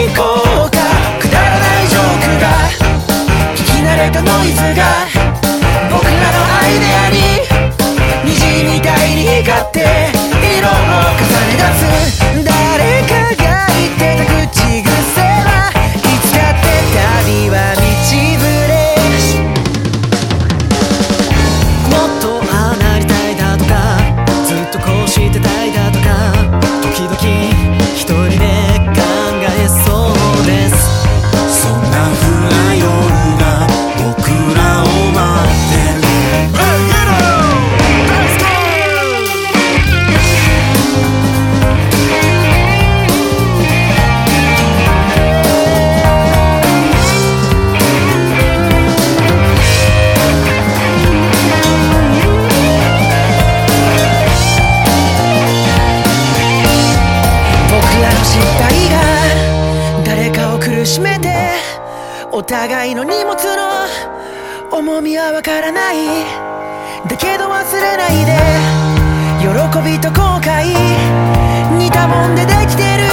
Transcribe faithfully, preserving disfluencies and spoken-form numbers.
行こうか。くだらないジョークが聞き慣れたノイズが僕らのアイデアに虹みたいに光って色を重ね出す。誰かが言ってた口癖はいつだって旅は道ぶれ。もっとああなりたいだとかずっとこうしてたいだとか時々一人で考えそうです。 そんな風な夜が僕らを待ってる。 失敗が誰かを苦しめてお互いの荷物の重みはわからない。だけど忘れないで喜びと後悔似たもんでできてる。